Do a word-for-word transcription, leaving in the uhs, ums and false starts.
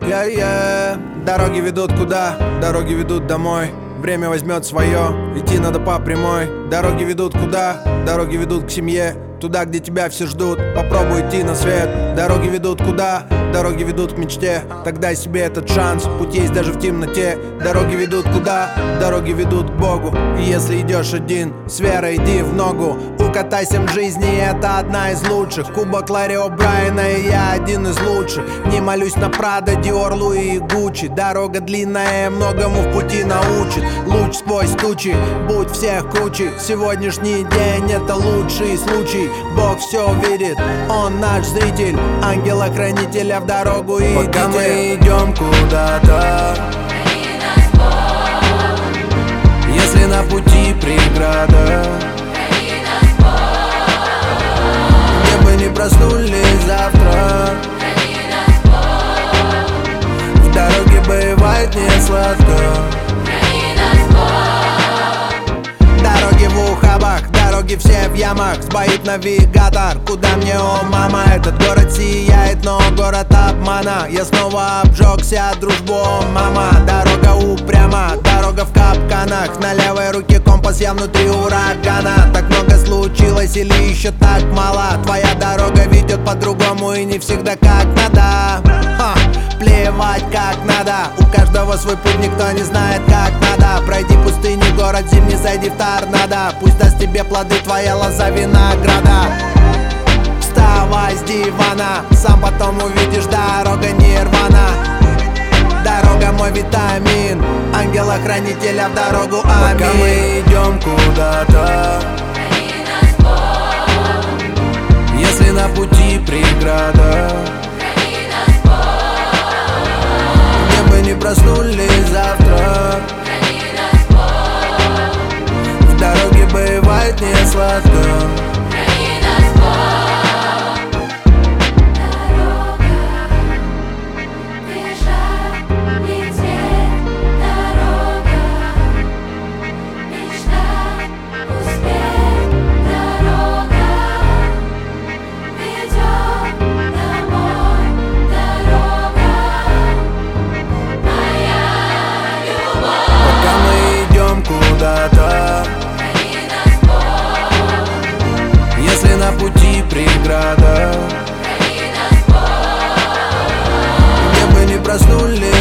Yeah, yeah. Дороги ведут куда? Дороги ведут домой. Время возьмет свое, идти надо по прямой. Дороги ведут куда? Дороги ведут к семье. Туда, где тебя все ждут, попробуй идти на свет. Дороги ведут куда? Дороги ведут к мечте. Так дай себе этот шанс, путь есть даже в темноте. Дороги ведут куда? Дороги ведут к Богу. И если идешь один, с верой иди в ногу. Укатайся в жизни, это одна из лучших. Кубок Ларри О'Брайена, и я один из лучших. Не молюсь на Прада, Диор, Луи и Гуччи. Дорога длинная, многому в пути научит. Луч сквозь тучи, будь всех круче. Сегодняшний день это лучший случай. Бог все видит, Он наш зритель. Ангела-хранителя в дорогу идите. Пока мы идем куда-то, храни нас Бог. если на пути преграда, Храни нас Бог. где бы не проснулись завтра, Храни нас Бог. в дороге бывает не сладко. Храни нас Бог. Дороги в ухабах, дороги все в ямах. Сбоит навигатор, куда мне, о мама? Этот город сияет, но город обмана. Я снова обжегся, дружбу, о мама. Дорога упряма, дорога в капканах. На левой руке компас, я внутри урагана. Так много случилось или еще так мало? Твоя дорога ведет по-другому и не всегда как надо. Ха, плевать как надо. У каждого свой путь, никто не знает как надо. Пройди пустыню, город зимний, зайди в торнадо. Пусть даст тебе плоды твоя лоза винограда. Вставай с дивана, сам потом увидишь, дорога нирвана. Дорога мой витамин, ангела-хранителя в дорогу, аминь. Пока мы идем куда-то, Храни нас Бог. если на пути преграда, Храни нас Бог. где бы не проснулись завтра, Храни нас Бог. в дороге бывает не сладко. Храни нас Бог. Дорога, бежать, лететь, дорога, мечтать, успеть, дорога, ведет домой, дорога, моя любовь. Пока мы идем куда-то, Храни нас Бог. если на пути преграда, Храни нас Бог. где бы не проснулись